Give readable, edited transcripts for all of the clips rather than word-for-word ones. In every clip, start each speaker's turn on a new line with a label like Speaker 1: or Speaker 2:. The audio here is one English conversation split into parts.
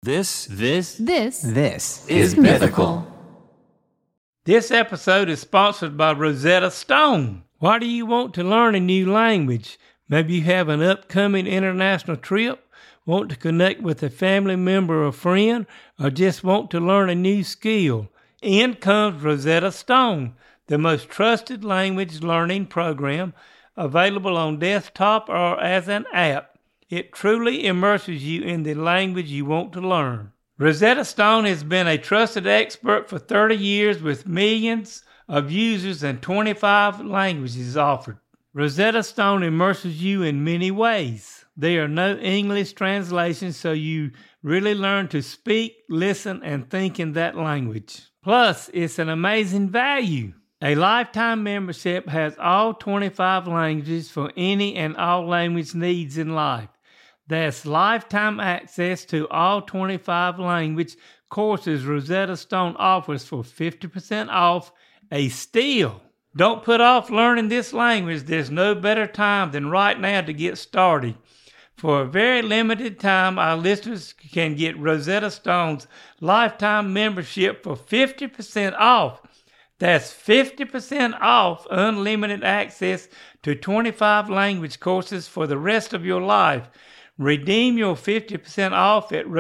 Speaker 1: This
Speaker 2: is Mythical.
Speaker 3: This episode is sponsored by Rosetta Stone. Why do you want to learn a new language? Maybe you have an upcoming international trip, want to connect with a family member or friend, or just want to learn a new skill. In comes Rosetta Stone, the most trusted language learning program available on desktop or as an app. It truly immerses you in the language you want to learn. Rosetta Stone has been a trusted expert for 30 years with millions of users and 25 languages offered. Rosetta Stone immerses you in many ways. There are no English translations, so you really learn to speak, listen, and think in that language. Plus, it's an amazing value. A lifetime membership has all 25 languages for any and all language needs in life. That's lifetime access to all 25 language courses Rosetta Stone offers for 50% off a steal. Don't put off learning this language. There's no better time than right now to get started. For a very limited time, our listeners can get Rosetta Stone's lifetime membership for 50% off. That's 50% off unlimited access to 25 language courses for the rest of your life. Redeem your 50% off at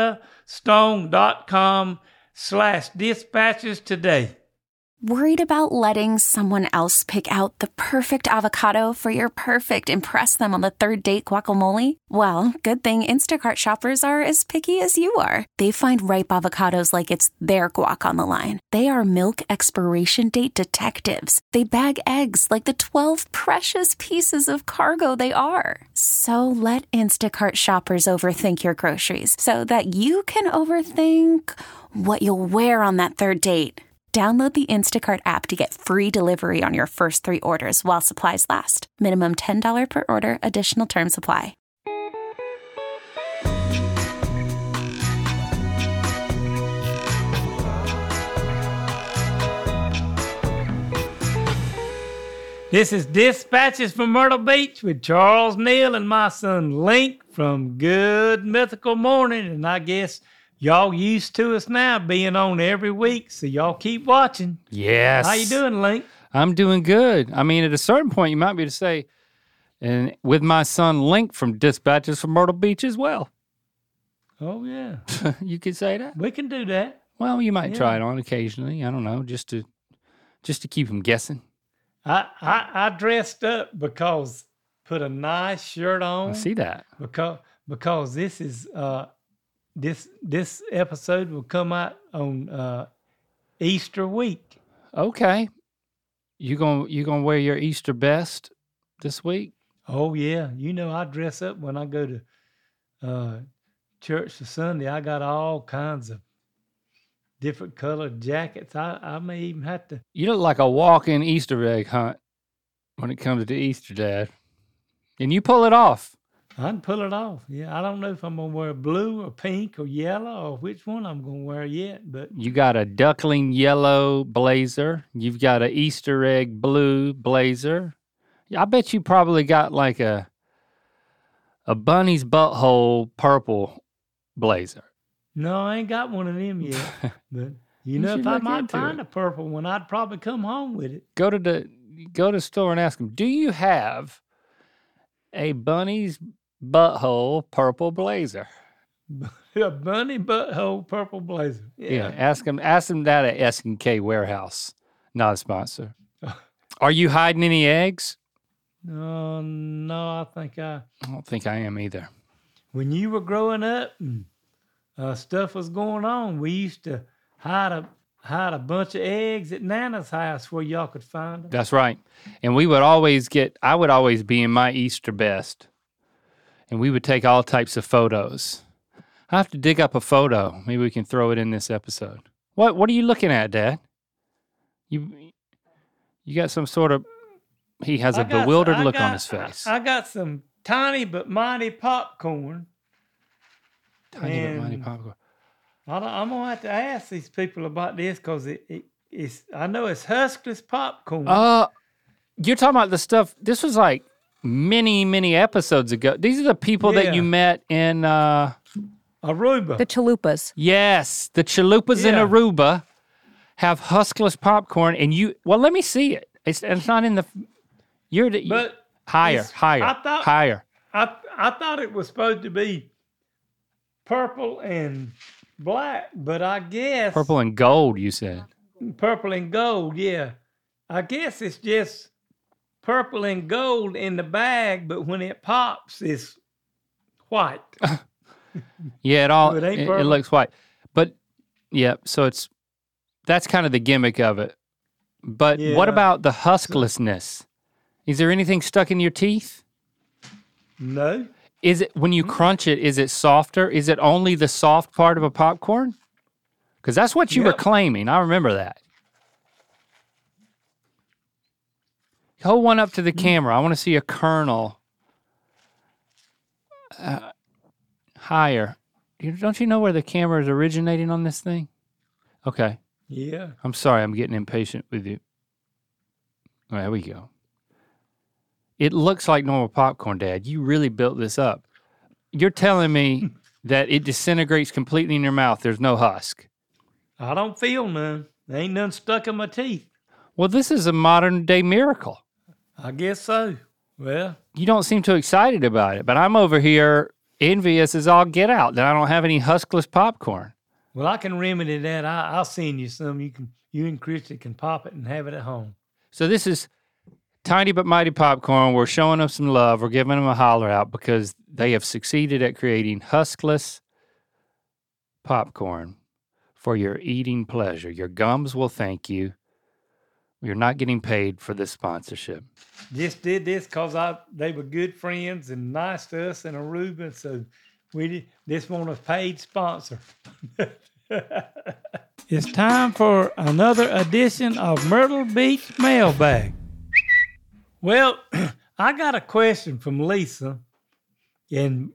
Speaker 3: rosettastone.com/dispatches today.
Speaker 4: Worried about letting someone else pick out the perfect avocado for your perfect impress them on the third date guacamole? Well, good thing Instacart shoppers are as picky as you are. They find ripe avocados like it's their guac on the line. They are milk expiration date detectives. They bag eggs like the 12 precious pieces of cargo they are. So let Instacart shoppers overthink your groceries so that you can overthink what you'll wear on that third date. Download the Instacart app to get free delivery on your first 3 orders while supplies last. Minimum $10 per order. Additional terms apply.
Speaker 3: This is Dispatches from Myrtle Beach with Charles Neal and my son Link from Good Mythical Morning. And I guess y'all used to us now being on every week, so y'all keep watching.
Speaker 2: Yes.
Speaker 3: How you doing, Link?
Speaker 2: I'm doing good. I mean, at a certain point, you might be able to say, and with my son Link from Dispatches from Myrtle Beach as well.
Speaker 3: Oh, yeah.
Speaker 2: You could say that.
Speaker 3: We can do that.
Speaker 2: Well, you might try it on occasionally. I don't know, just to keep him guessing.
Speaker 3: I dressed up because put a nice shirt on.
Speaker 2: I see that.
Speaker 3: Because this is this episode will come out on Easter week.
Speaker 2: Okay. You gonna wear your Easter best this week?
Speaker 3: Oh yeah. You know I dress up when I go to church for Sunday. I got all kinds of different colored jackets. I may even have to.
Speaker 2: You look like a walk-in Easter egg hunt when it comes to Easter, Dad. And you pull it off.
Speaker 3: I can pull it off. Yeah, I don't know if I'm going to wear blue or pink or yellow or which one I'm going to wear yet. But
Speaker 2: you got a duckling yellow blazer. You've got an Easter egg blue blazer. I bet you probably got like a bunny's butthole purple blazer.
Speaker 3: No, I ain't got one of them yet. But you know, if I might find a purple one, I'd probably come home with it.
Speaker 2: Go to the store and ask them, do you have a bunny's butthole purple blazer?
Speaker 3: A bunny butthole purple blazer.
Speaker 2: Yeah. Ask them that at S&K Warehouse. Not a sponsor. Are you hiding any eggs?
Speaker 3: No, I
Speaker 2: don't think I am either.
Speaker 3: When you were growing up and stuff was going on, we used to hide a bunch of eggs at Nana's house where y'all could find them.
Speaker 2: That's right. And I would always be in my Easter best. And we would take all types of photos. I have to dig up a photo. Maybe we can throw it in this episode. What are you looking at, Dad? You got some sort of... He has a bewildered look on his face.
Speaker 3: I got some tiny but mighty popcorn.
Speaker 2: Tiny but mighty popcorn.
Speaker 3: I'm going to have to ask these people about this because it's. I know it's Huskless popcorn.
Speaker 2: You're talking about the stuff... This was like many, many episodes ago. These are the people that you met in...
Speaker 3: Aruba.
Speaker 1: The chalupas.
Speaker 2: Yes, the chalupas in
Speaker 3: Yeah.
Speaker 2: Aruba have huskless popcorn, and well, let me see it. It's not in the.
Speaker 3: But
Speaker 2: higher,
Speaker 3: it's-
Speaker 2: higher,
Speaker 3: I thought-
Speaker 2: higher.
Speaker 3: I thought it was supposed to be purple and black, but I guess
Speaker 2: Purple and gold, you said.
Speaker 3: purple and gold, yeah. I guess it's just purple and gold in the bag, but when it pops, it's white.
Speaker 2: Yeah, it all
Speaker 3: It ain't
Speaker 2: it
Speaker 3: purple.
Speaker 2: looks white, but yeah. So that's kind of the gimmick of it. But what
Speaker 3: Yeah.
Speaker 2: about the husklessness? Is there anything stuck in your teeth?
Speaker 3: No,
Speaker 2: Is it when you crunch it? Is it softer? Is it only the soft part of a popcorn? Because that's what you were
Speaker 3: Yep.
Speaker 2: claiming. I remember that. Hold one up to the camera. I want to see a kernel. Higher. Don't you know where the camera is originating on this thing? Okay.
Speaker 3: yeah.
Speaker 2: I'm sorry. I'm getting impatient with you. There we go. It looks like normal popcorn, Dad. You really built this up. You're telling me that it disintegrates completely in your mouth. There's no husk.
Speaker 3: I don't feel none. There ain't none stuck in my teeth.
Speaker 2: Well, this is a modern day miracle.
Speaker 3: I guess so. Well,
Speaker 2: You don't seem too excited about it, but I'm over here envious as all get out that I don't have any huskless popcorn.
Speaker 3: well, I can remedy that. I'll send you some. You and Christy can pop it and have it at home.
Speaker 2: So this is Tiny But Mighty Popcorn. We're showing them some love. We're giving them a holler out because they have succeeded at creating huskless popcorn for your eating pleasure. Your gums will thank you. You're not getting paid for this sponsorship.
Speaker 3: Just did this because they were good friends and nice to us in Aruba, so this one a paid sponsor. It's time for another edition of Myrtle Beach Mailbag. Well, I got a question from Lisa, and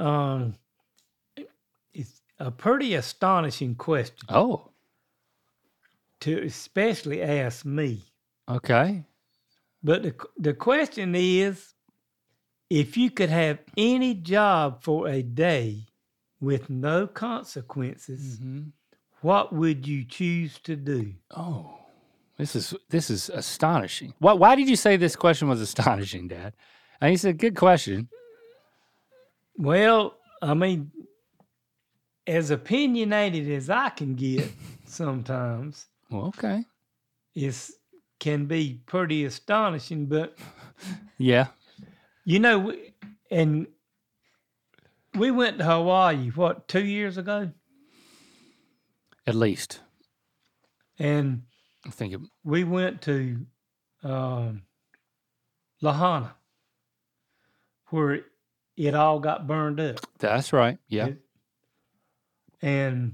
Speaker 3: it's a pretty astonishing question
Speaker 2: Oh,
Speaker 3: to especially ask me.
Speaker 2: okay.
Speaker 3: But the question is, if you could have any job for a day with no consequences, what would you choose to do?
Speaker 2: Oh, this is astonishing. Why did you say this question was astonishing, Dad? And he said, good question.
Speaker 3: Well, I mean, as opinionated as I can get sometimes,
Speaker 2: Well, okay.
Speaker 3: can be pretty astonishing. But,
Speaker 2: Yeah.
Speaker 3: you know, and we went to Hawaii, 2 years ago?
Speaker 2: At least.
Speaker 3: And
Speaker 2: I'm thinking,
Speaker 3: we went to Lahaina, where it all got burned up.
Speaker 2: that's right. Yeah.
Speaker 3: And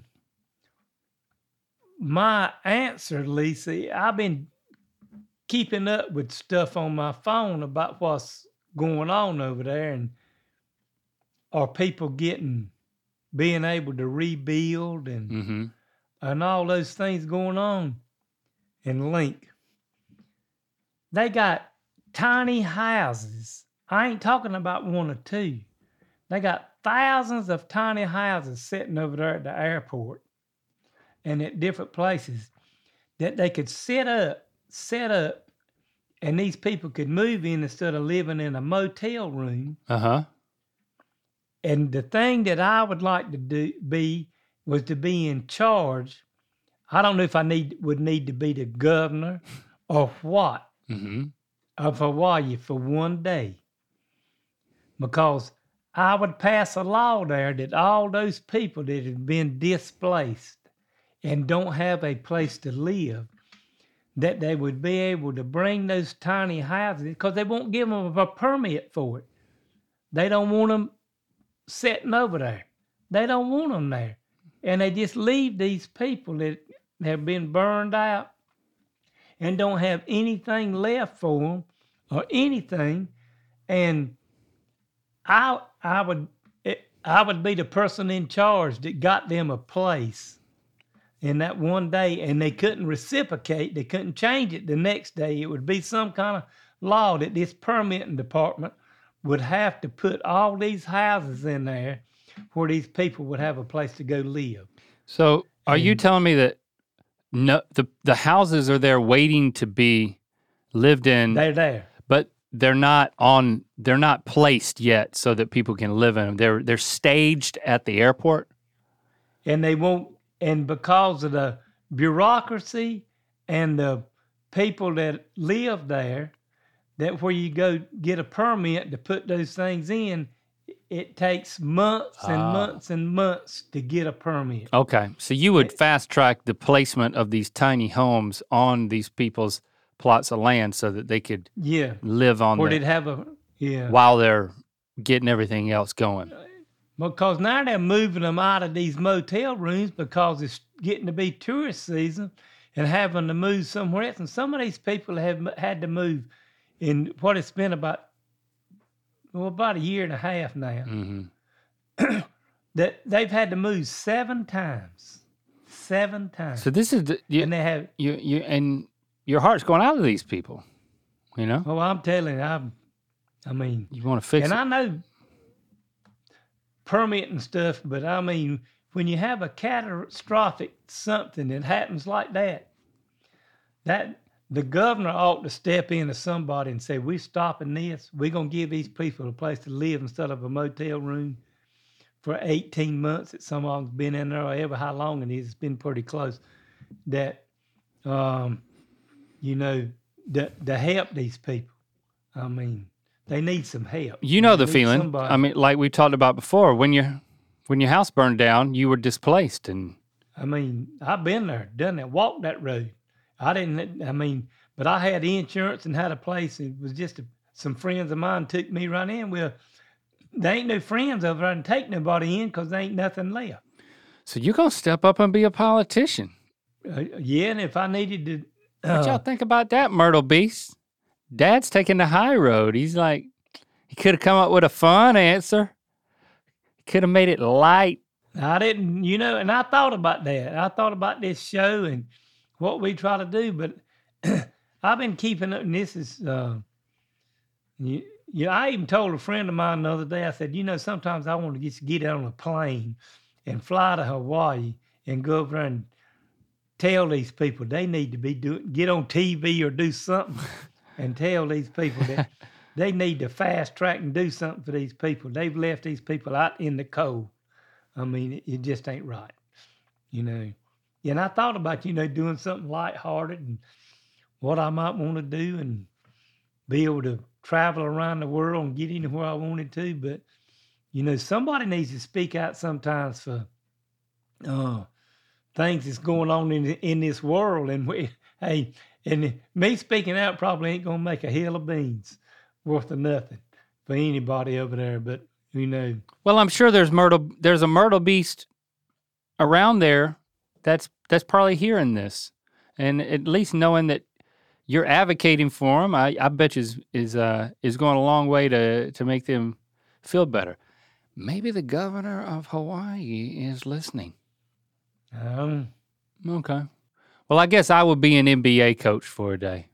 Speaker 3: my answer, Lisa, I've been keeping up with stuff on my phone about what's going on over there, and are people being able to rebuild and
Speaker 2: Mm-hmm.
Speaker 3: and all those things going on. And Link, they got tiny houses. I ain't talking about one or two. They got thousands of tiny houses sitting over there at the airport and at different places that they could set up, and these people could move in instead of living in a motel room.
Speaker 2: Uh-huh.
Speaker 3: And the thing that I would like to was to be in charge. I don't know if I would need to be the governor or what
Speaker 2: Mm-hmm.
Speaker 3: of Hawaii for one day, because I would pass a law there that all those people that have been displaced and don't have a place to live, that they would be able to bring those tiny houses, because they won't give them a permit for it. They don't want them sitting over there. They don't want them there. And they just leave these people that have been burned out and don't have anything left for them or anything. And I would be the person in charge that got them a place in that one day, and they couldn't reciprocate. They couldn't change it the next day. It would be some kind of law that this permitting department would have to put all these houses in there where these people would have a place to go live.
Speaker 2: So are you telling me that the houses are there waiting to be lived in,
Speaker 3: They're there.
Speaker 2: but they're not placed yet so that people can live in them. They're staged at the airport?
Speaker 3: And they won't, and because of the bureaucracy and the people that live there, that where you go get a permit to put those things in, it takes months and months and months to get a permit.
Speaker 2: Okay. So you would fast track the placement of these tiny homes on these people's plots of land so that they could live on
Speaker 3: Or
Speaker 2: them
Speaker 3: they'd have
Speaker 2: while they're getting everything else going.
Speaker 3: Because now they're moving them out of these motel rooms because it's getting to be tourist season and having to move somewhere else. And some of these people have had to move in what it's been about a year and a half now.
Speaker 2: Mm-hmm.
Speaker 3: That they've had to move 7 times. 7 times.
Speaker 2: So this is
Speaker 3: and they have
Speaker 2: you and your heart's going out to these people, you know?
Speaker 3: Oh, I'm telling you, I mean,
Speaker 2: you want to fix it.
Speaker 3: And I know permitting stuff, but I mean, when you have a catastrophic something that happens like that the governor ought to step in to somebody and say, we're stopping this. We're going to give these people a place to live instead of a motel room for 18 months that some of them's been in there, or ever how long it is. It's been pretty close. That, you know, to help these people. I mean, they need some help.
Speaker 2: You know the feeling.
Speaker 3: Somebody.
Speaker 2: I mean, like we talked about before, when your house burned down, you were displaced, and
Speaker 3: I mean, I've been there, done that, walked that road. But I had insurance and had a place. It was just some friends of mine took me right in. Well, there ain't no friends over there and take nobody in because there ain't nothing left.
Speaker 2: So you're going to step up and be a politician.
Speaker 3: Yeah, and if I needed to...
Speaker 2: What y'all think about that, Myrtle Beast? Dad's taking the high road. He's like, he could have come up with a fun answer. He could have made it light.
Speaker 3: I didn't, and I thought about that. I thought about this show and what we try to do, but I've been keeping up, and this is, I even told a friend of mine the other day, I said, sometimes I want to just get on a plane and fly to Hawaii and go over there and tell these people they need to get on TV or do something and tell these people that they need to fast track and do something for these people. They've left these people out in the cold. I mean, it just ain't right, And I thought about, doing something lighthearted and what I might want to do and be able to travel around the world and get anywhere I wanted to. But, somebody needs to speak out sometimes for things that's going on in this world. And and me speaking out probably ain't going to make a hill of beans worth of nothing for anybody over there. But,
Speaker 2: Well, I'm sure there's a Myrtle Beast around there that's probably hearing this, and at least knowing that you're advocating for them, I bet you is going a long way to make them feel better. Maybe the governor of Hawaii is listening. Okay. Well, I guess I would be an NBA coach for a day.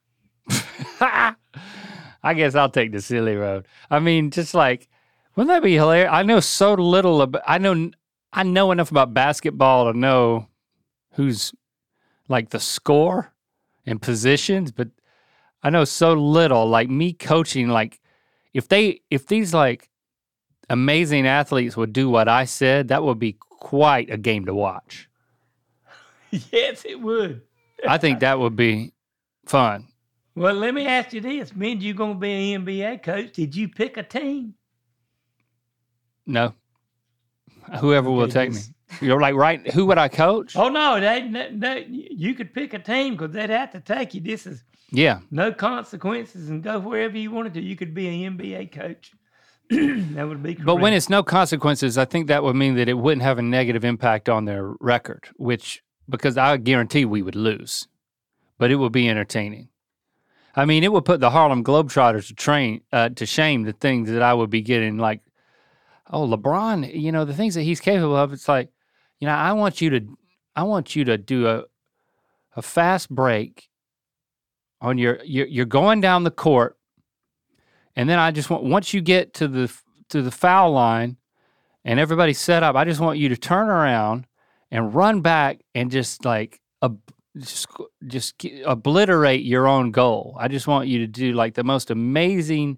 Speaker 2: I guess I'll take the silly road. I mean, just like, wouldn't that be hilarious? I know so little about. I know enough about basketball to know who's like the score and positions, but I know so little. Like me coaching, like if these like amazing athletes would do what I said, that would be quite a game to watch.
Speaker 3: Yes, it would.
Speaker 2: I think that would be fun.
Speaker 3: Well, let me ask you this. Means you're going to be an NBA coach. Did you pick a team?
Speaker 2: No. Whoever will take me. You're like, right, who would I coach?
Speaker 3: Oh, no, you could pick a team because they'd have to take you. This is no consequences and go wherever you wanted to. You could be an NBA coach. That would be correct.
Speaker 2: But when it's no consequences, I think that would mean that it wouldn't have a negative impact on their record, because I guarantee we would lose, but it would be entertaining. I mean, it would put the Harlem Globetrotters to shame, the things that I would be getting, like, oh, LeBron, the things that he's capable of. It's like, I want you to do a fast break on you're going down the court, and then I just once you get to the foul line, and everybody's set up. I just want you to turn around and run back and just like just obliterate your own goal. I just want you to do like the most amazing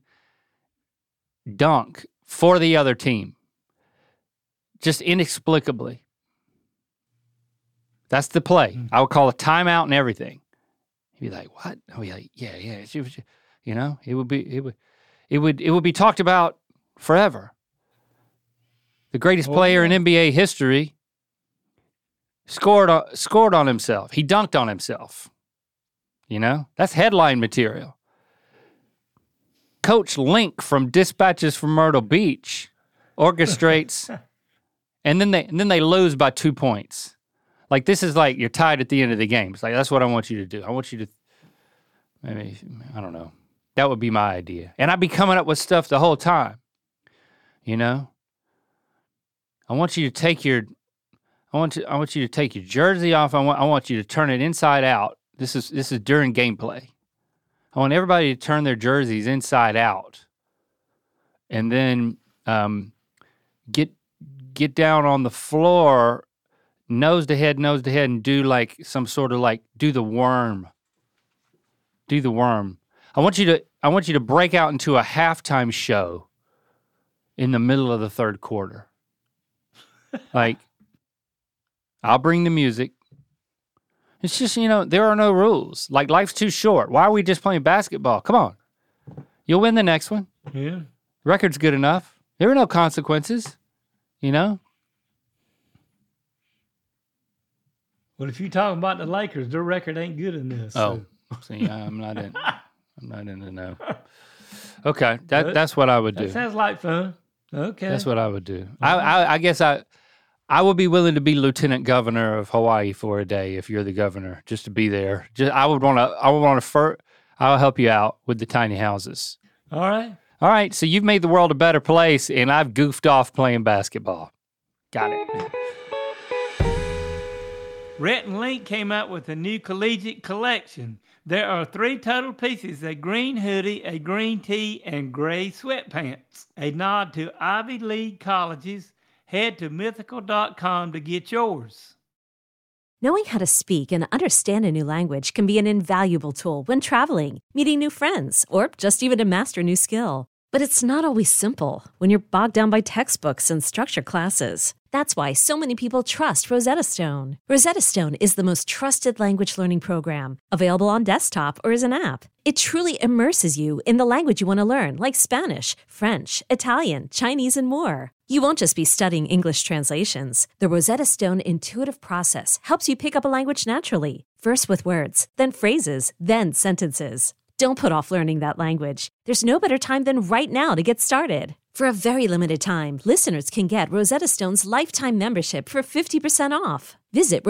Speaker 2: dunk for the other team. Just inexplicably. That's the play. I would call a timeout and everything. He'd be like, "What?" I'd be like, "Yeah." You know, it would be talked about forever. The greatest player in NBA history scored on himself. He dunked on himself. You know, that's headline material. Coach Link from Dispatches from Myrtle Beach orchestrates, and then they lose by 2 points. Like, this is like you're tied at the end of the game. It's like, that's what I want you to do. I want you to, maybe, I don't know. That would be my idea. And I'd be coming up with stuff the whole time. You know? I want you to take your jersey off. I want you to turn it inside out. This is during gameplay. I want everybody to turn their jerseys inside out. And then get down on the floor, nose to head, and do like some sort of like do the worm. I want you to break out into a halftime show in the middle of the third quarter. Like, I'll bring the music. It's just, you know, there are no rules. Like, life's too short. Why are we just playing basketball? Come on. You'll win the next one.
Speaker 3: Yeah.
Speaker 2: Record's good enough. There are no consequences, you know?
Speaker 3: Well, if you're talking about the Lakers, their record ain't good enough. So.
Speaker 2: Oh, see, I'm not in the know. Okay, that's what I would do.
Speaker 3: That sounds like fun. Okay.
Speaker 2: That's what I would do. I guess I would be willing to be lieutenant governor of Hawaii for a day if you're the governor, just to be there. I'll help you out with the tiny houses.
Speaker 3: All
Speaker 2: right. So you've made the world a better place, and I've goofed off playing basketball. Got it.
Speaker 3: Rhett and Link came out with a new collegiate collection. There are 3 total pieces: a green hoodie, a green tee, and gray sweatpants. A nod to Ivy League colleges. Head to mythical.com to get yours.
Speaker 1: Knowing how to speak and understand a new language can be an invaluable tool when traveling, meeting new friends, or just even to master a new skill. But it's not always simple when you're bogged down by textbooks and structured classes. That's why so many people trust Rosetta Stone. Rosetta Stone is the most trusted language learning program, available on desktop or as an app. It truly immerses you in the language you want to learn, like Spanish, French, Italian, Chinese, and more. You won't just be studying English translations. The Rosetta Stone intuitive process helps you pick up a language naturally, first with words, then phrases, then sentences. Don't put off learning that language. There's no better time than right now to get started. For a very limited time, listeners can get Rosetta Stone's lifetime membership for 50% off. Visit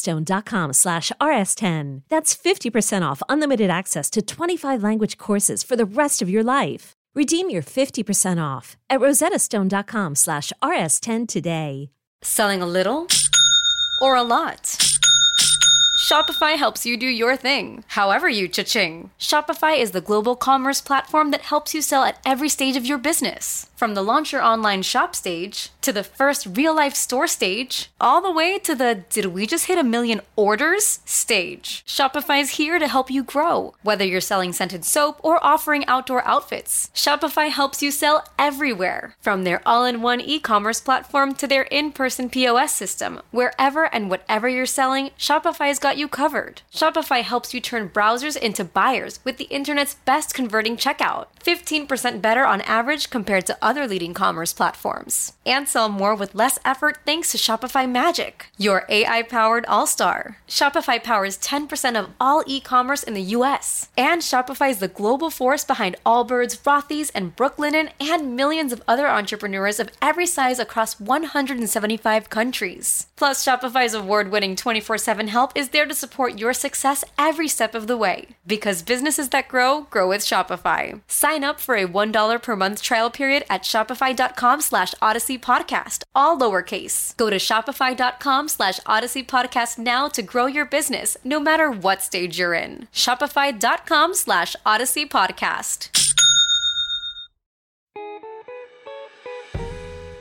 Speaker 1: rosettastone.com/rs10. That's 50% off unlimited access to 25 language courses for the rest of your life. Redeem your 50% off at rosettastone.com/rs10 today.
Speaker 5: Selling a little or a lot? Shopify helps you do your thing, however you cha-ching. Shopify is the global commerce platform that helps you sell at every stage of your business. From the launch your online shop stage, to the first real-life store stage, all the way to the did we just hit 1 million orders stage. Shopify's here to help you grow. Whether you're selling scented soap or offering outdoor outfits, Shopify helps you sell everywhere. From their all-in-one e-commerce platform to their in-person POS system, wherever and whatever you're selling, Shopify's got you covered. Shopify helps you turn browsers into buyers with the internet's best converting checkout. 15% better on average compared to other leading commerce platforms. And sell more with less effort thanks to Shopify Magic, your AI-powered all-star. Shopify powers 10% of all e-commerce in the US. And Shopify is the global force behind Allbirds, Rothy's, and Brooklinen, and millions of other entrepreneurs of every size across 175 countries. Plus, Shopify's award-winning 24/7 help is there to support your success every step of the way. Because businesses that grow with Shopify. Sign up for a $1 per month trial period at shopify.com/Odyssey Podcast, all lowercase. Go to shopify.com/Odyssey Podcast now to grow your business, no matter what stage you're in. Shopify.com/Odyssey Podcast.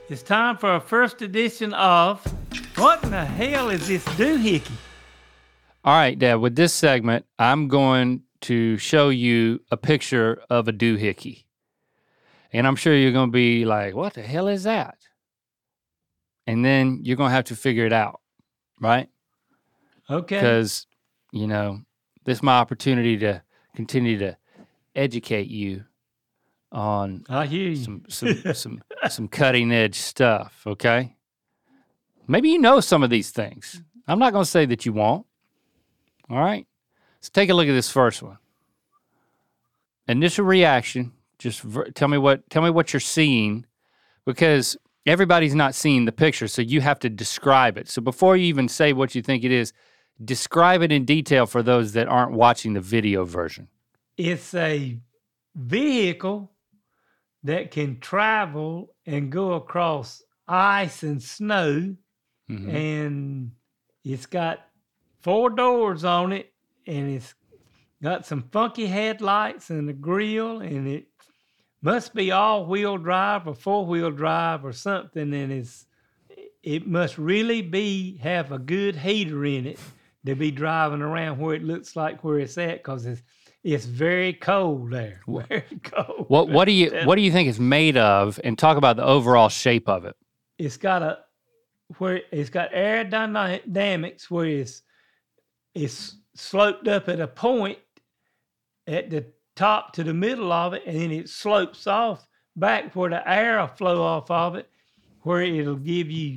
Speaker 3: It's time for our first edition of What in the Hell is this doohickey?
Speaker 2: All right, Dad, with this segment, I'm going to show you a picture of a doohickey. And I'm sure you're going to be like, what the hell is that? And then you're going to have to figure it out, right?
Speaker 3: Okay.
Speaker 2: Because, you know, this is my opportunity to continue to educate you on
Speaker 3: I hear you.
Speaker 2: some cutting edge stuff, okay? Maybe you know some of these things. I'm not going to say that you won't. All right? Let's take a look at this first one. Initial reaction, just tell me what you're seeing, because everybody's not seeing the picture, so you have to describe it. So before you even say what you think it is, describe it in detail for those that aren't watching the video version.
Speaker 3: It's a vehicle that can travel and go across ice and snow, and it's got 4 doors on it, and it's got some funky headlights and a grill, and it must be all-wheel drive or 4-wheel drive or something, and it must really have a good heater in it to be driving around where it looks like where it's at, because it's very cold there. Very cold.
Speaker 2: What do you think it's made of, and talk about the overall shape of it?
Speaker 3: It's got aerodynamics where it's sloped up at a point at the top to the middle of it, and then it slopes off back where the air will flow off of it, where it'll give you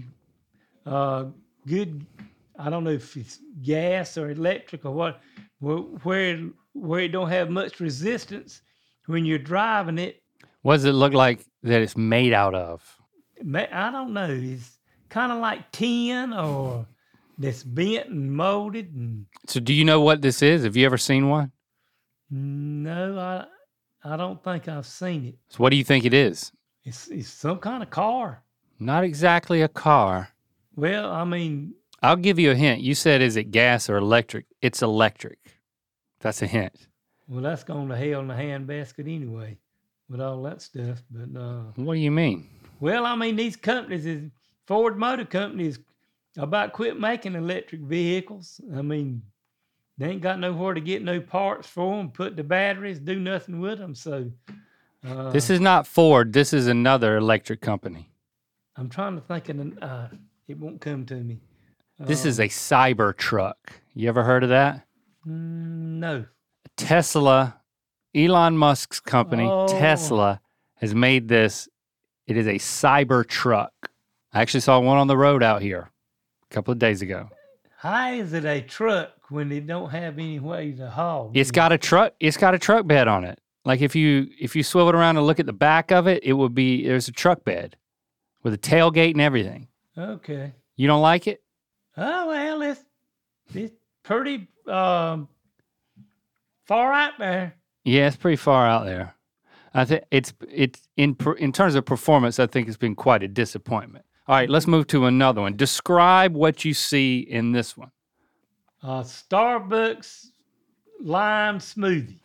Speaker 3: good, I don't know if it's gas or electric or what, where it don't have much resistance when you're driving it.
Speaker 2: What does it look like that it's made out of?
Speaker 3: I don't know. It's kind of like tin or that's bent and molded.
Speaker 2: So do you know what this is? Have you ever seen one?
Speaker 3: No, I don't think I've seen it.
Speaker 2: So what do you think it is?
Speaker 3: It's some kind of car.
Speaker 2: Not exactly a car.
Speaker 3: Well, I mean...
Speaker 2: I'll give you a hint. You said, is it gas or electric? It's electric. That's a hint.
Speaker 3: Well, that's going to hell in a handbasket anyway, with all that stuff. But
Speaker 2: what do you mean?
Speaker 3: Well, I mean, these companies, Ford Motor Company is about quit making electric vehicles. I mean, they ain't got nowhere to get no parts for them, put the batteries, do nothing with them. So
Speaker 2: this is not Ford. This is another electric company.
Speaker 3: I'm trying to think of it won't come to me.
Speaker 2: This is a Cybertruck. You ever heard of that?
Speaker 3: No.
Speaker 2: Tesla, Elon Musk's company, Tesla, has made this. It is a Cybertruck. I actually saw one on the road out here a couple of days ago.
Speaker 3: How is it a truck when they don't have any way to haul?
Speaker 2: It's got a truck. It's got a truck bed on it. Like if you swivel it around and look at the back of it, there's a truck bed with a tailgate and everything.
Speaker 3: Okay.
Speaker 2: You don't like it?
Speaker 3: Oh well, it's pretty far out there.
Speaker 2: Yeah, it's pretty far out there. I think it's in terms of performance, I think it's been quite a disappointment. All right, let's move to another one. Describe what you see in this one.
Speaker 3: Starbucks lime smoothie.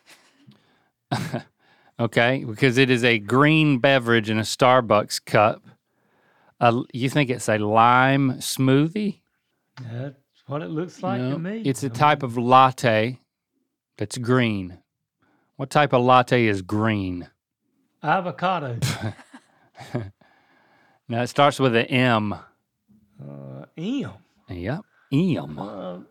Speaker 2: Okay, because it is a green beverage in a Starbucks cup. You think it's a lime smoothie?
Speaker 3: That's what it looks like to me.
Speaker 2: It's a type of latte that's green. What type of latte is green?
Speaker 3: Avocado.
Speaker 2: Now, it starts with an M.
Speaker 3: M.
Speaker 2: Yep, M.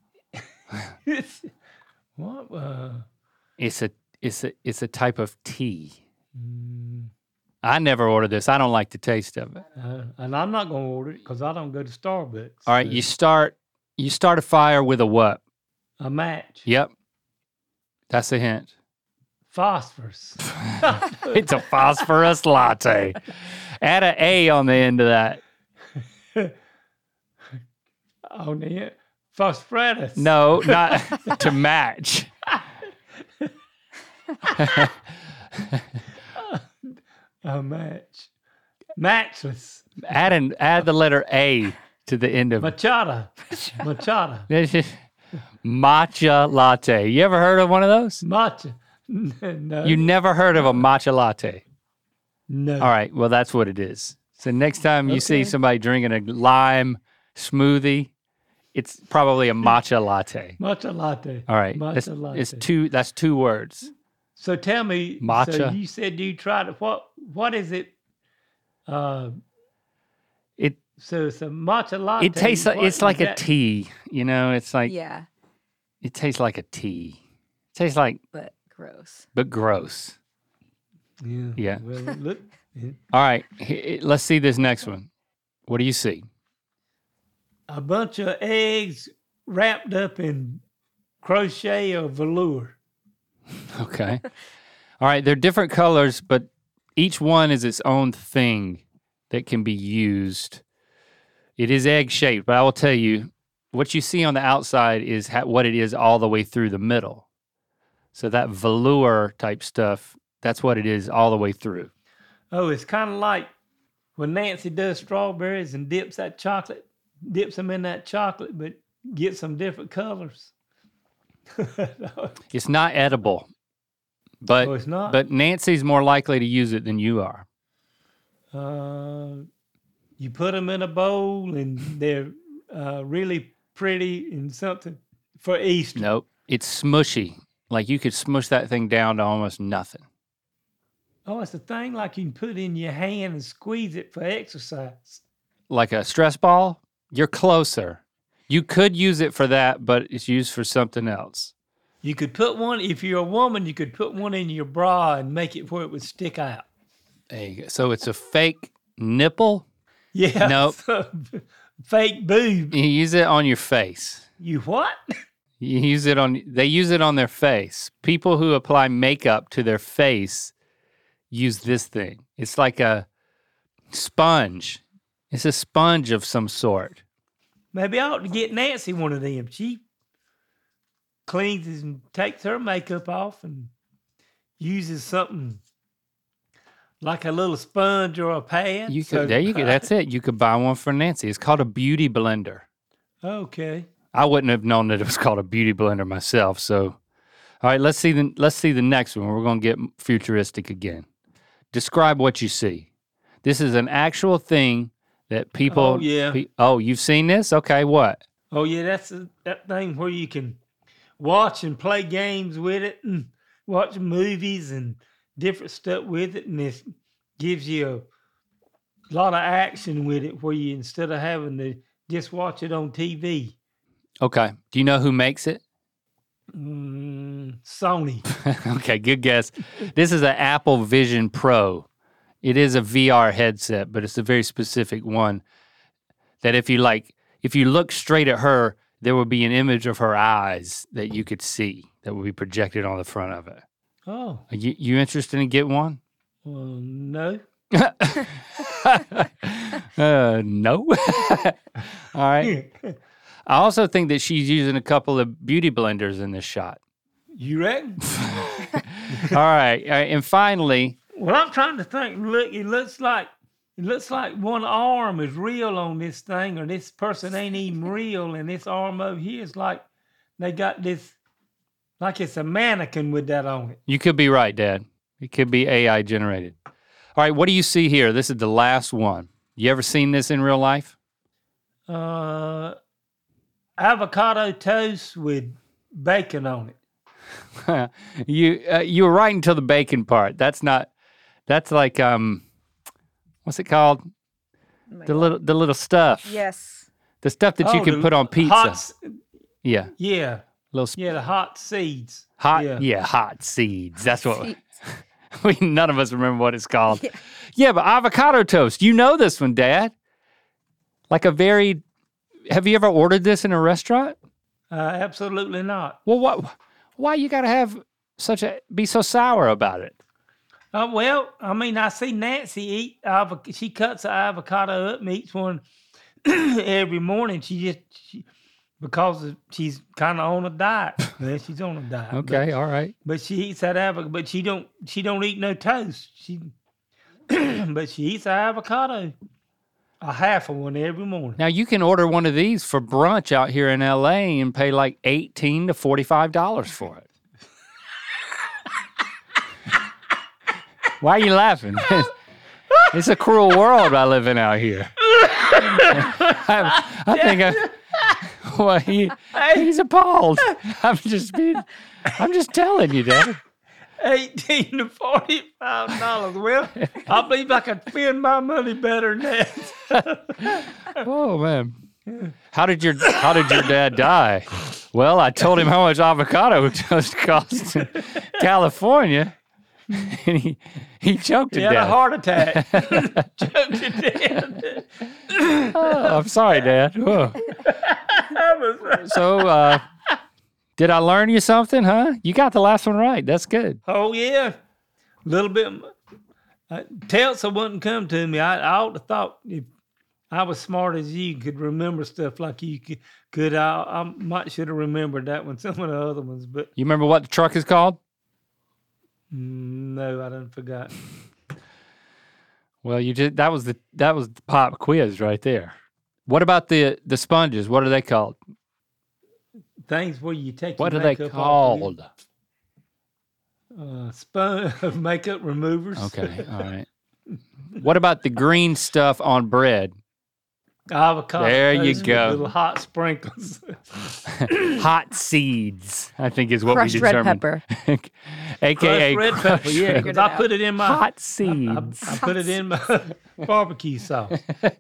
Speaker 2: It's a type of tea. I never ordered this. I don't like the taste of it.
Speaker 3: And I'm not going to order it because I don't go to Starbucks.
Speaker 2: All right, you start a fire with a what?
Speaker 3: A match.
Speaker 2: Yep. That's a hint.
Speaker 3: Phosphorus.
Speaker 2: It's a phosphorus latte. Add an A on the end of that.
Speaker 3: On the end? Phosphorus.
Speaker 2: No, not to match.
Speaker 3: A match. Matchless.
Speaker 2: Add the letter A to the end of it.
Speaker 3: Machata.
Speaker 2: Matcha latte. You ever heard of one of those?
Speaker 3: Matcha. No.
Speaker 2: You never heard of a matcha latte?
Speaker 3: No.
Speaker 2: All right. Well, that's what it is. So next time you see somebody drinking a lime smoothie, it's probably a matcha latte.
Speaker 3: Matcha latte.
Speaker 2: All right.
Speaker 3: Matcha latte.
Speaker 2: That's 2 words.
Speaker 3: So tell me,
Speaker 2: Matcha.
Speaker 3: So you said you tried it. What is it? So it's a matcha latte.
Speaker 2: It tastes like it's like a tea. You know, it's like
Speaker 6: Yeah,
Speaker 2: it tastes like a tea. It tastes like
Speaker 6: but gross.
Speaker 2: but gross. Yeah.
Speaker 3: Well, look.
Speaker 2: All right. Let's see this next one. What do you see?
Speaker 3: A bunch of eggs wrapped up in crochet or velour.
Speaker 2: Okay. All right. They're different colors, but each one is its own thing that can be used. It is egg-shaped, but I will tell you, what you see on the outside is what it is all the way through the middle. So that velour type stuff, that's what it is all the way through.
Speaker 3: Oh, it's kind of like when Nancy does strawberries and dips them in that chocolate, but gets some different colors.
Speaker 2: It's not edible, but
Speaker 3: Oh, it's not?
Speaker 2: But Nancy's more likely to use it than you are.
Speaker 3: You put them in a bowl and they're really pretty and something for Easter.
Speaker 2: Nope, it's smushy. Like you could smush that thing down to almost nothing.
Speaker 3: Oh, it's a thing like you can put in your hand and squeeze it for exercise.
Speaker 2: Like a stress ball? You're closer. You could use it for that, but it's used for something else.
Speaker 3: You could put one, if you're a woman, you could put one in your bra and make it where it would stick out.
Speaker 2: There you go. So it's a fake nipple?
Speaker 3: Yeah.
Speaker 2: Nope.
Speaker 3: Fake boob.
Speaker 2: You use it on your face.
Speaker 3: You what?
Speaker 2: They use it on their face. People who apply makeup to their face use this thing. It's like a sponge. It's a sponge of some sort.
Speaker 3: Maybe I ought to get Nancy one of them. She cleans and takes her makeup off and uses something like a little sponge or a pad.
Speaker 2: There you go. That's it. You could buy one for Nancy. It's called a beauty blender.
Speaker 3: Okay.
Speaker 2: I wouldn't have known that it was called a beauty blender myself. So, all right, let's see the next one. We're going to get futuristic again. Describe what you see. This is an actual thing that people.
Speaker 3: Oh, yeah.
Speaker 2: You've seen this? Okay, what?
Speaker 3: Oh, yeah, that's that thing where you can watch and play games with it and watch movies and different stuff with it. And it gives you a lot of action with it where you, instead of having to just watch it on TV.
Speaker 2: Okay. Do you know who makes it?
Speaker 3: Sony.
Speaker 2: Okay, good guess. This is an Apple Vision Pro. It is a VR headset, but it's a very specific one that if you look straight at her, there will be an image of her eyes that you could see that will be projected on the front of it.
Speaker 3: Oh.
Speaker 2: Are you interested in getting one?
Speaker 3: No.
Speaker 2: No. All right. I also think that she's using a couple of beauty blenders in this shot.
Speaker 3: You reckon?
Speaker 2: All right. And finally.
Speaker 3: Well, I'm trying to think. Look, it looks like one arm is real on this thing, or this person ain't even real, and this arm over here is like they got this, like it's a mannequin with that on it.
Speaker 2: You could be right, Dad. It could be AI generated. All right. What do you see here? This is the last one. You ever seen this in real life?
Speaker 3: Avocado toast with bacon on
Speaker 2: it. You were right until the bacon part. That's like what's it called? The little stuff.
Speaker 6: Yes.
Speaker 2: The stuff that you can put on pizza. Yeah.
Speaker 3: Yeah.
Speaker 2: The
Speaker 3: hot seeds.
Speaker 2: Hot seeds. That's what none of us remember what it's called. Yeah, but avocado toast. You know this one, Dad. Have you ever ordered this in a restaurant?
Speaker 3: Absolutely not.
Speaker 2: Well, why you gotta be so sour about it?
Speaker 3: Well, I mean, I see Nancy eat she cuts an avocado up and eats one every morning. Because she's kind of on a diet. Well, she's on a diet.
Speaker 2: Okay, all right.
Speaker 3: But she eats that avocado. But she don't eat no toast. But she eats an avocado, a half of one every morning.
Speaker 2: Now you can order one of these for brunch out here in LA and pay like $18 to $45 for it. Why are you laughing? It's a cruel world I live in out here. I think well, he's appalled. I'm just telling you, Dad.
Speaker 3: $18 to $45. Well, I believe I could spend my money better than that.
Speaker 2: Oh man. How did your dad die? Well, I told him how much avocado it just cost in California, and he choked to death.
Speaker 3: He had a heart attack. Choked to death.
Speaker 2: Oh, I'm sorry, Dad. Whoa. So, did I learn you something, huh? You got the last one right. That's good.
Speaker 3: Oh, yeah. A little bit. Telsa wouldn't come to me. I ought to thought if I was smart as you could remember stuff like you could. I might should have remembered that one, some of the other ones. But
Speaker 2: You remember what the truck is called?
Speaker 3: No, I done forgot.
Speaker 2: Well, that was the pop quiz right there. What about the sponges? What are they called?
Speaker 3: Things where you take
Speaker 2: What
Speaker 3: your
Speaker 2: are they
Speaker 3: makeup off
Speaker 2: called?
Speaker 3: Makeup removers.
Speaker 2: Okay, all right. What about the green stuff on bread?
Speaker 3: Avocado.
Speaker 2: There you
Speaker 3: toast with
Speaker 2: go.
Speaker 3: Little hot sprinkles.
Speaker 2: Hot seeds, I think is what
Speaker 1: Crushed
Speaker 2: we
Speaker 1: red
Speaker 2: determined.
Speaker 1: pepper.
Speaker 2: AKA
Speaker 3: Crushed red pepper. Yeah,
Speaker 1: Figured
Speaker 3: because
Speaker 1: it
Speaker 3: I
Speaker 1: out.
Speaker 3: put it in my
Speaker 2: hot seeds.
Speaker 3: I put it in my barbecue sauce.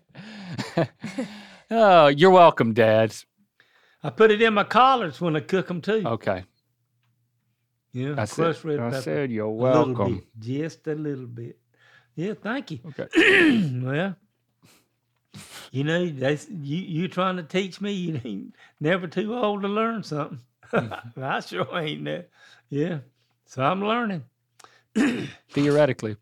Speaker 2: Oh, you're welcome, Dad.
Speaker 3: I put it in my collards when I cook them too.
Speaker 2: Okay.
Speaker 3: Yeah,
Speaker 2: I
Speaker 3: crushed red pepper.
Speaker 2: said you're
Speaker 3: A little
Speaker 2: welcome.
Speaker 3: bit, just a little bit. Yeah, thank you.
Speaker 2: Okay.
Speaker 3: Well, you know, you trying to teach me. You ain't never too old to learn something. I sure ain't that. Yeah, so I'm learning.
Speaker 2: Theoretically.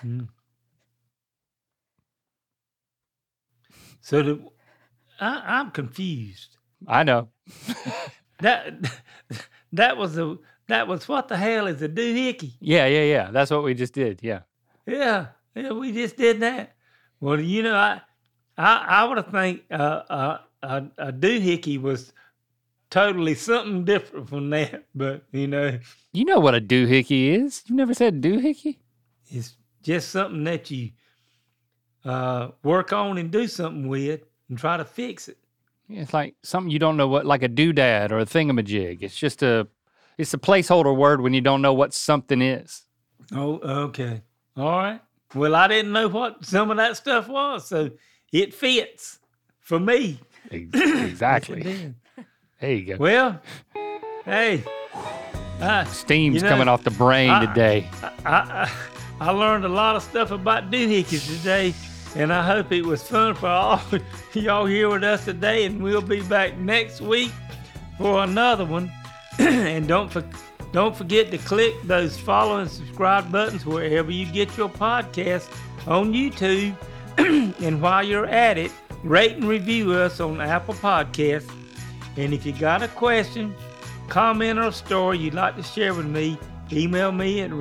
Speaker 3: So I'm confused.
Speaker 2: I know.
Speaker 3: That was what the hell is a doohickey?
Speaker 2: Yeah. That's what we just did. Yeah.
Speaker 3: Yeah, we just did that. Well, you know, I would have think a doohickey was totally something different from that, but
Speaker 2: You know what a doohickey is? You've never said doohickey?
Speaker 3: it's just something that you work on and do something with and try to fix it.
Speaker 2: It's like something you don't know what, like a doodad or a thingamajig. It's just it's a placeholder word when you don't know what something is.
Speaker 3: Oh, okay. All right. Well, I didn't know what some of that stuff was, so it fits for me.
Speaker 2: Exactly.
Speaker 3: Yes, it did.
Speaker 2: There you go.
Speaker 3: Well, hey,
Speaker 2: Steam's coming off the brain today.
Speaker 3: I learned a lot of stuff about doohickeys today, and I hope it was fun for all y'all here with us today, and we'll be back next week for another one. And don't forget to click those follow and subscribe buttons wherever you get your podcast on YouTube. And while you're at it, rate and review us on Apple Podcasts. And if you got a question, comment, or story you'd like to share with me, email me at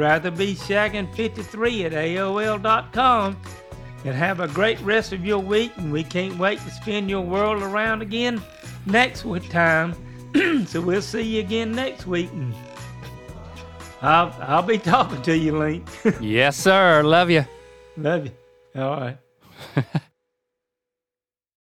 Speaker 3: ratherbeshaggin53@aol.com. And have a great rest of your week, and we can't wait to spin your world around again next time. So we'll see you again next week. And I'll be talking to you, Link.
Speaker 2: Yes, sir. Love you.
Speaker 3: Love you. All right.